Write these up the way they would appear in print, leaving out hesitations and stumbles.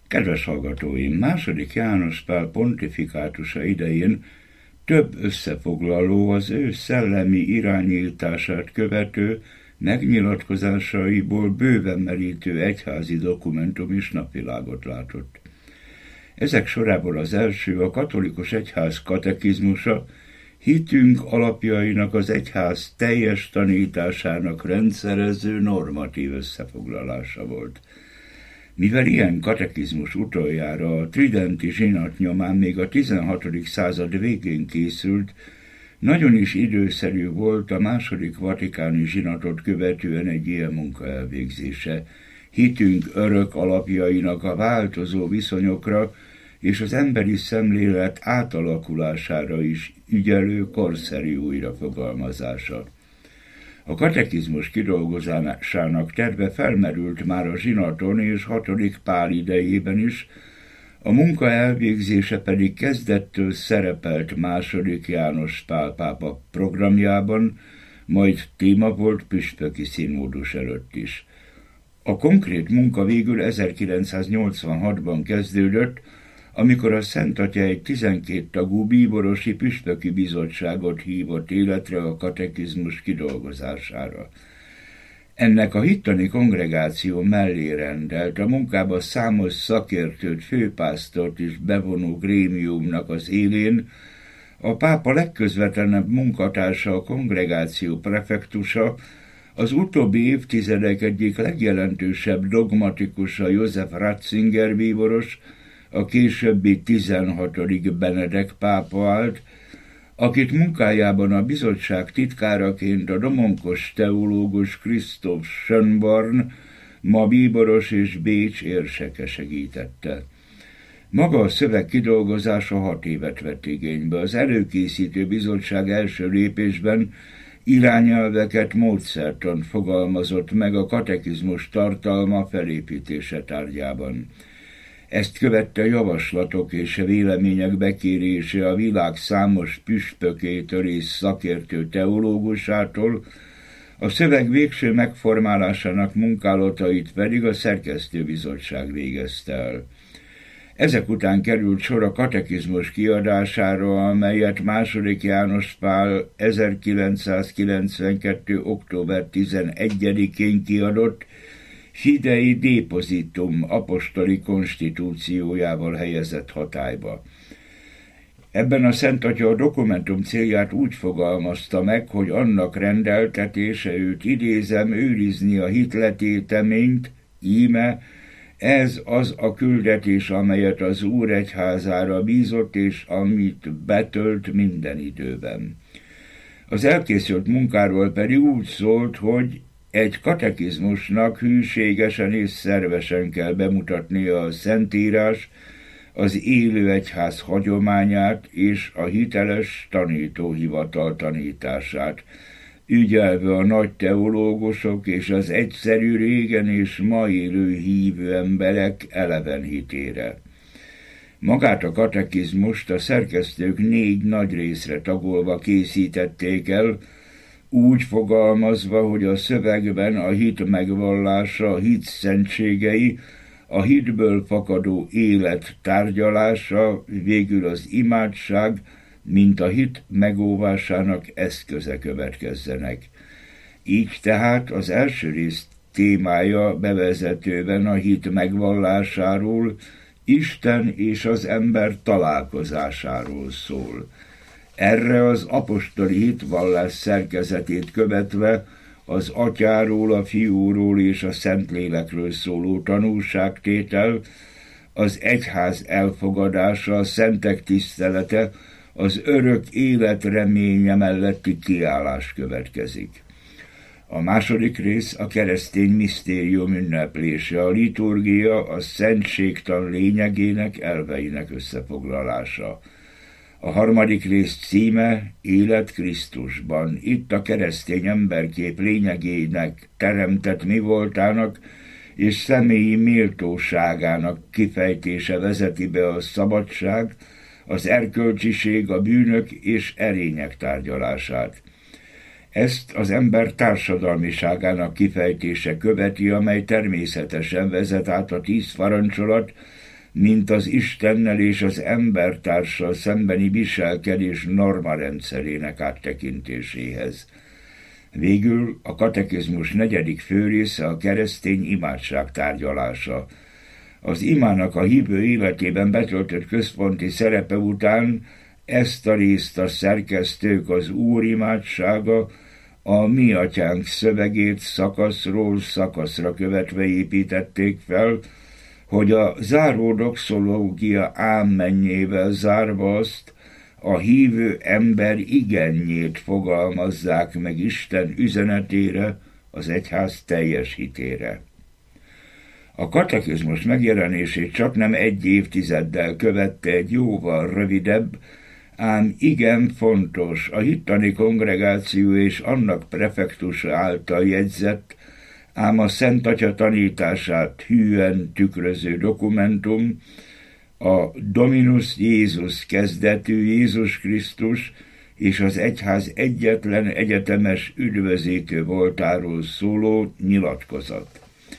Kedves hallgatóim, II. János Pál pontifikátusa idején több összefoglaló az ő szellemi irányítását követő megnyilatkozásaiból bőven merítő egyházi dokumentum is napvilágot látott. Ezek sorából az első a katolikus egyház katekizmusa, hitünk alapjainak az egyház teljes tanításának rendszerező normatív összefoglalása volt. Mivel ilyen katekizmus utoljára a tridenti zsinat nyomán még a 16. század végén készült, nagyon is időszerű volt a II. Vatikáni zsinatot követően egy ilyen munka elvégzése, hitünk örök alapjainak a változó viszonyokra és az emberi szemlélet átalakulására is ügyelő korszerű újrafogalmazása. A katekizmus kidolgozásának terve felmerült már a zsinaton és 6. Pál idejében is, a munka elvégzése pedig kezdettől szerepelt II. János Pál pápa programjában, majd téma volt püspöki színódus előtt is. A konkrét munka végül 1986-ban kezdődött, amikor a Szent Atya egy 12 tagú bíborosi püspöki bizottságot hívott életre a katekizmus kidolgozására. Ennek a hittani kongregáció mellé rendelt a munkába számos szakértőt, főpásztort is bevonó grémiumnak az élén a pápa legközvetlenebb munkatársa, a kongregáció prefektusa, az utóbbi évtizedek egyik legjelentősebb dogmatikusa József Ratzinger bíboros, a későbbi 16. Benedek pápa állt, akit munkájában a bizottság titkáraként a domonkos teológus Christoph Schönborn, ma bíboros és Bécs érseke segítette. Maga a szöveg kidolgozása 6 évet vett igénybe. Az előkészítő bizottság első lépésben irányelveket, módszertant fogalmazott meg a katekizmus tartalma felépítése tárgyában. Ezt követte javaslatok és vélemények bekérése a világ számos püspökétől és szakértő teológusától, a szöveg végső megformálásának munkálatait pedig a szerkesztőbizottság végezte el. Ezek után került sor a katekizmus kiadására, amelyet II. János Pál 1992. október 11-én kiadott, Fidei Depositum apostoli konstitúciójával helyezett hatályba. Ebben a Szent Atya a dokumentum célját úgy fogalmazta meg, hogy annak rendeltetése, őt idézem, őrizni a hitletéteményt, íme, ez az a küldetés, amelyet az Úr egyházára bízott, és amit betölt minden időben. Az elkészült munkáról pedig úgy szólt, hogy egy katekizmusnak hűségesen és szervesen kell bemutatnia a Szentírás, az élő egyház hagyományát és a hiteles tanítóhivatal tanítását, ügyelve a nagy teológusok és az egyszerű régen és ma élő hívő emberek eleven hitére. Magát a katekizmust a szerkesztők 4 nagy részre tagolva készítették el, úgy fogalmazva, hogy a szövegben a hit megvallása, a hit szentségei, a hitből fakadó élet tárgyalása, végül az imádság, mint a hit megóvásának eszköze következzenek. Így tehát az első rész témája bevezetőben a hit megvallásáról, Isten és az ember találkozásáról szól. Erre az apostoli hitvallás szerkezetét követve az Atyáról, a Fiúról és a Szentlélekről szóló tanúságtétel, az egyház elfogadása, a szentek tisztelete, az örök élet reménye melletti kiállás következik. A második rész a keresztény misztérium ünneplése, a liturgia, a szentségtan lényegének, elveinek összefoglalása. A harmadik rész címe Élet Krisztusban. Itt a keresztény emberkép lényegének, teremtett mi voltának és személyi méltóságának kifejtése vezeti be a szabadság, az erkölcsiség, a bűnök és erények tárgyalását. Ezt az ember társadalmiságának kifejtése követi, amely természetesen vezet át a 10 parancsolat, mint az Istennel és az embertársal szembeni viselkedés normarendszerének áttekintéséhez. Végül a katekizmus 4. főrésze a keresztény imádság tárgyalása. Az imának a hívő életében betöltött központi szerepe után ezt a részt a szerkesztők az Úr imádsága, a Mi Atyánk szövegét szakaszról szakaszra követve építették fel, hogy a záró doxológia ámmennyével zárva azt, a hívő ember igennyét fogalmazzák meg Isten üzenetére, az egyház teljes hitére. A katekizmus megjelenését csaknem 1 évtizeddel követte egy jóval rövidebb, ám igen fontos, a hittani kongregáció és annak prefektusa által jegyzett, ám a Szent Atya tanítását hűen tükröző dokumentum, a Dominus Jézus kezdetű Jézus Krisztus és az egyház egyetlen egyetemes üdvözítő voltáról szóló nyilatkozat.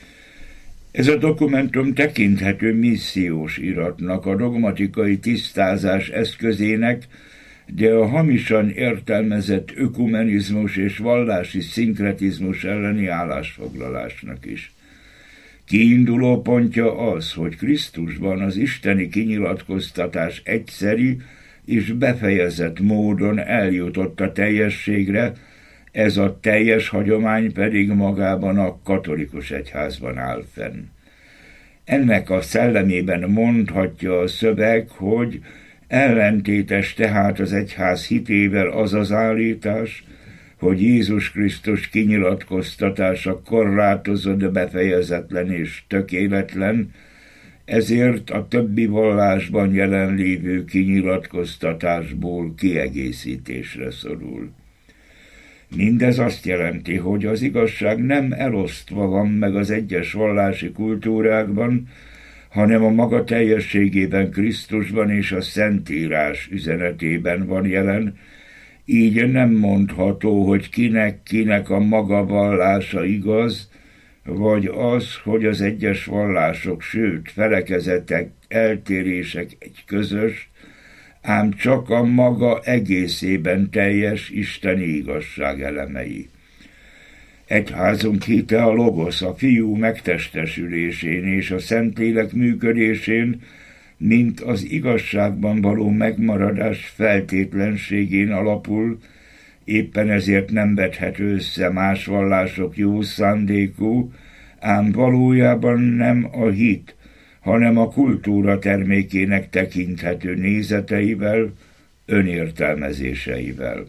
Ez a dokumentum tekinthető missziós iratnak, a dogmatikai tisztázás eszközének, de a hamisan értelmezett ökumenizmus és vallási szinkretizmus elleni állásfoglalásnak is. Kiinduló pontja az, hogy Krisztusban az isteni kinyilatkoztatás egyszeri és befejezett módon eljutott a teljességre, ez a teljes hagyomány pedig magában a katolikus egyházban áll fenn. Ennek a szellemében mondhatja a szöveg, hogy ellentétes tehát az egyház hitével az az állítás, hogy Jézus Krisztus kinyilatkoztatása korlátozott, befejezetlen és tökéletlen, ezért a többi vallásban jelenlévő kinyilatkoztatásból kiegészítésre szorul. Mindez azt jelenti, hogy az igazság nem elosztva van meg az egyes vallási kultúrákban, hanem a maga teljességében Krisztusban és a Szentírás üzenetében van jelen, így nem mondható, hogy kinek a maga vallása igaz, vagy az, hogy az egyes vallások, sőt, felekezetek, eltérések egy közös, ám csak a maga egészében teljes isteni igazság elemei. Egyházunk hite a logosz, a fiú megtestesülésén és a Szentlélek működésén, mint az igazságban való megmaradás feltétlenségén alapul, éppen ezért nem vethető össze más vallások jó szándékú, ám valójában nem a hit, hanem a kultúra termékének tekinthető nézeteivel, önértelmezéseivel.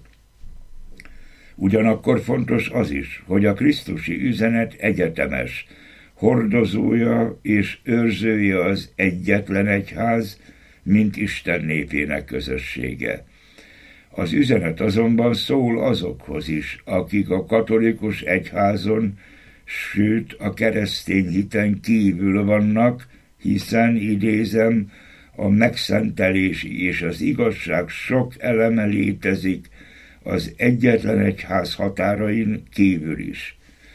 Ugyanakkor fontos az is, hogy a krisztusi üzenet egyetemes, hordozója és őrzője az egyetlen egyház, mint Isten népének közössége. Az üzenet azonban szól azokhoz is, akik a katolikus egyházon, sőt a keresztény hiten kívül vannak, hiszen, idézem, a megszentelési és az igazság sok eleme létezik az egyetlen egyház határain kívül is.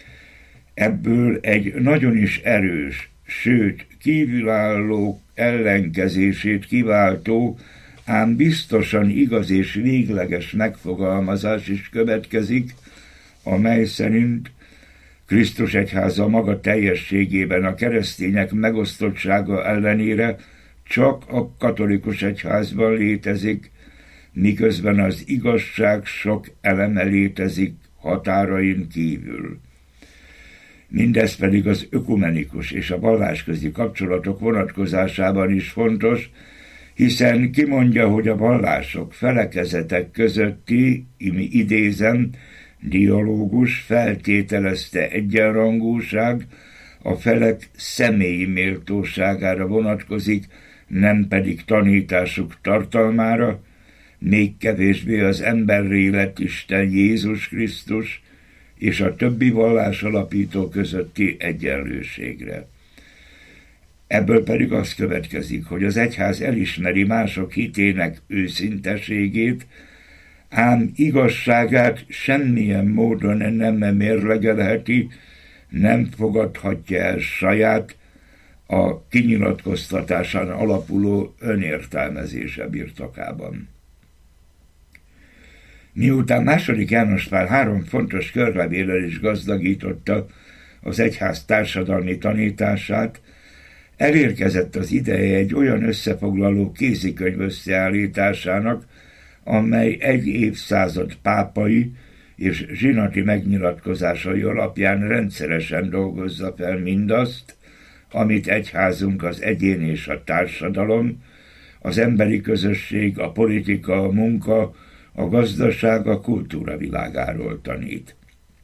Ebből egy nagyon is erős, sőt kívülálló ellenkezését kiváltó, ám biztosan igaz és végleges megfogalmazás is következik, amely szerint Krisztus egyháza maga teljességében a keresztények megosztottsága ellenére csak a katolikus egyházban létezik, miközben az igazság sok eleme létezik határain kívül. Mindez pedig az ökumenikus és a vallásközi kapcsolatok vonatkozásában is fontos, hiszen kimondja, hogy a vallások, felekezetek közötti, idézem, dialógus feltételezte egyenrangúság, a felek személyi méltóságára vonatkozik, nem pedig tanításuk tartalmára, még kevésbé az emberré lett Isten Jézus Krisztus és a többi vallás alapító közötti egyenlőségre. Ebből pedig az következik, hogy az egyház elismeri mások hitének őszinteségét, ám igazságát semmilyen módon nem mérlegelheti, nem fogadhatja el saját, a kinyilatkoztatásán alapuló önértelmezése birtokában. Miután II. János Pál 3 fontos körlevéllel is gazdagította az egyház társadalmi tanítását, elérkezett az ideje egy olyan összefoglaló kézikönyv összeállításának, amely egy évszázad pápai és zsinati megnyilatkozásai alapján rendszeresen dolgozza fel mindazt, amit egyházunk az egyén és a társadalom, az emberi közösség, a politika, a munka, a gazdaság, a kultúra világáról tanít.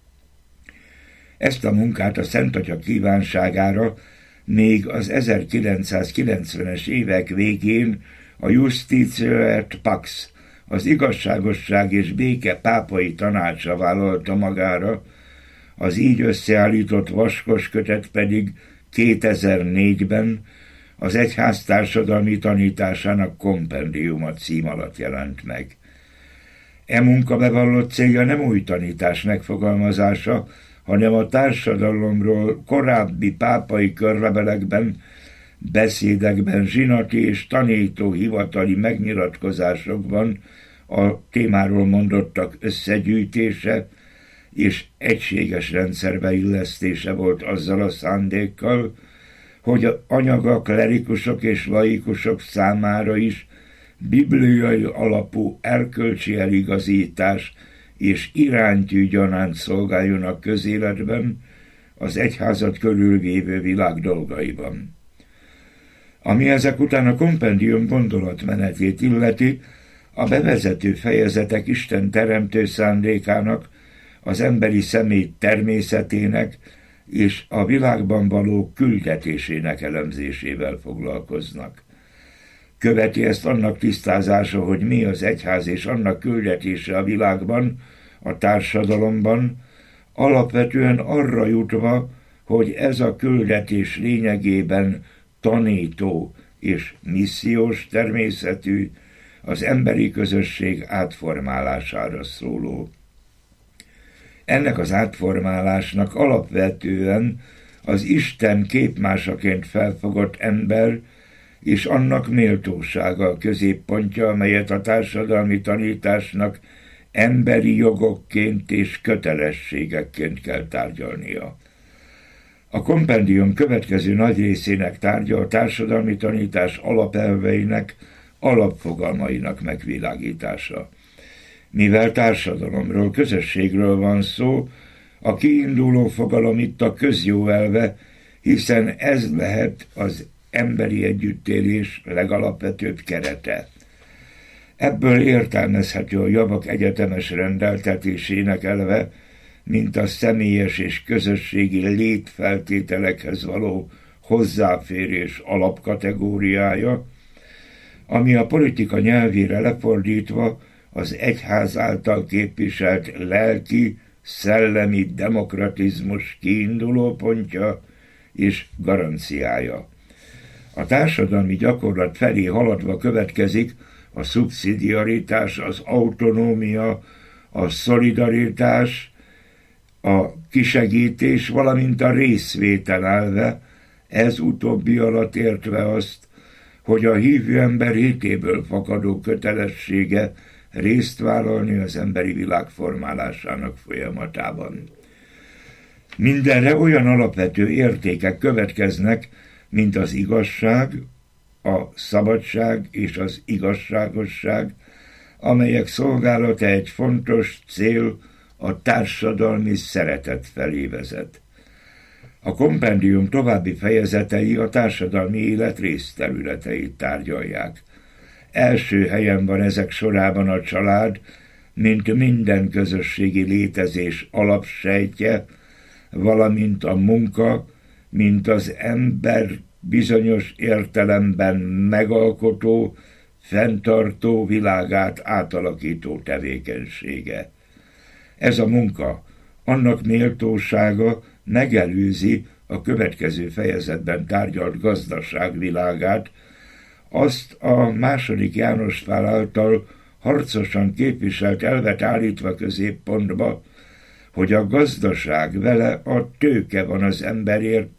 Ezt a munkát a Szentatya kívánságára még az 1990-es évek végén a Justitio et Pax, az Igazságosság és Béke pápai tanácsa vállalta magára, az így összeállított vaskos kötet pedig 2004-ben az egyház társadalmi tanításának kompendiuma cím alatt jelent meg. E munka bevallott célja nem új tanítás megfogalmazása, hanem a társadalomról korábbi pápai körlevelekben, beszédekben, zsinati és tanító hivatali megnyilatkozásokban a témáról mondottak összegyűjtése és egységes rendszerbe illesztése volt azzal a szándékkal, hogy anyaga klerikusok és laikusok számára is bibliai alapú erkölcsi eligazítás és iránytű gyanánt szolgáljon a közéletben, az egyházat körülvévő világ dolgaiban. Ami ezek után a kompendium gondolatmenetét illeti, a bevezető fejezetek Isten teremtő szándékának, az emberi személy természetének és a világban való küldetésének elemzésével foglalkoznak. Követi ezt annak tisztázása, hogy mi az egyház és annak küldetése a világban, a társadalomban, alapvetően arra jutva, hogy ez a küldetés lényegében tanító és missziós természetű, az emberi közösség átformálására szóló. Ennek az átformálásnak alapvetően az Isten képmásaként felfogott ember és annak méltósága a középpontja, amelyet a társadalmi tanításnak emberi jogokként és kötelességekként kell tárgyalnia. A kompendium következő nagy részének tárgya a társadalmi tanítás alapelveinek, alapfogalmainak megvilágítása. Mivel társadalomról, közösségről van szó, a kiinduló fogalom itt a közjó elve, hiszen ez lehet az emberi együttélés legalapvetőbb kerete. Ebből értelmezhető a javak egyetemes rendeltetésének elve, mint a személyes és közösségi létfeltételekhez való hozzáférés alapkategóriája, ami a politika nyelvére lefordítva az egyház által képviselt lelki, szellemi demokratizmus kiinduló pontja és garanciája. A társadalmi gyakorlat felé haladva következik a szubszidiaritás, az autonómia, a szolidaritás, a kisegítés, valamint a részvétel elve, ez utóbbi alatt értve azt, hogy a hívő ember hitéből fakadó kötelessége részt vállalni az emberi világ formálásának folyamatában. Mindenre olyan alapvető értékek következnek, mint az igazság, a szabadság és az igazságosság, amelyek szolgálata egy fontos cél, a társadalmi szeretet felé vezet. A kompendium további fejezetei a társadalmi élet részterületeit tárgyalják. Első helyen van ezek sorában a család, mint minden közösségi létezés alapsejtje, valamint a munka, mint az ember bizonyos értelemben megalkotó, fenntartó, világát átalakító tevékenysége. Ez a munka, annak méltósága megelőzi a következő fejezetben tárgyalt gazdaságvilágát, azt a II. János Pál által harcosan képviselt elvet állítva középpontba, hogy a gazdaság vele a tőke van az emberért,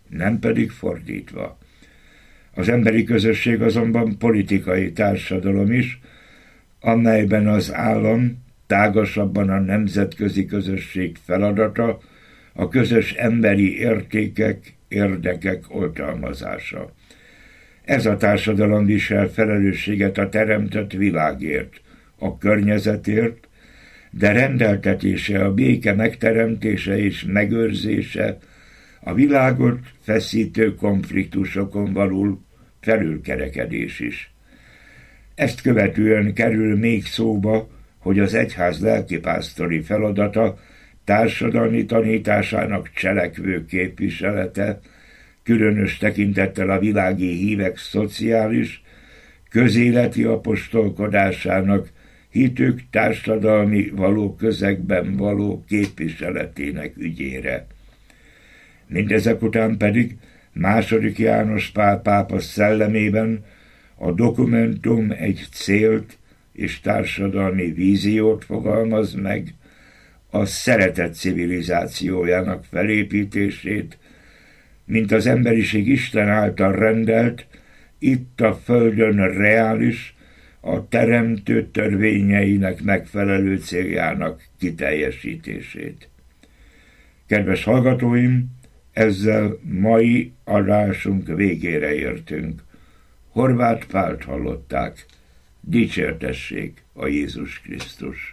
nem pedig fordítva. Az emberi közösség azonban politikai társadalom is, amelyben az állam, tágasabban a nemzetközi közösség feladata a közös emberi értékek, érdekek oltalmazása. Ez a társadalom visel felelősséget a teremtett világért, a környezetért, de rendeltetése, a béke megteremtése és megőrzése, a világot feszítő konfliktusokon való felülkerekedés is. Ezt követően kerül még szóba, hogy az egyház lelkipásztori feladata társadalmi tanításának cselekvő képviselete, különös tekintettel a világi hívek szociális, közéleti apostolkodásának, hitük társadalmi való közegben való képviseletének ügyére. Mindezek után pedig II. János Pál pápa szellemében a dokumentum egy célt és társadalmi víziót fogalmaz meg, a szeretet civilizációjának felépítését, mint az emberiség Isten által rendelt, itt a földön reális, a teremtő törvényeinek megfelelő céljának kiteljesítését. Kedves hallgatóim, ezzel mai adásunk végére értünk. Horváth Pált hallották. Dicsértessék a Jézus Krisztus!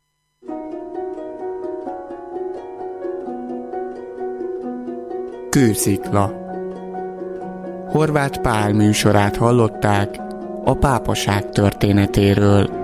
Kőszikla. Horváth Pál műsorát hallották a pápaság történetéről.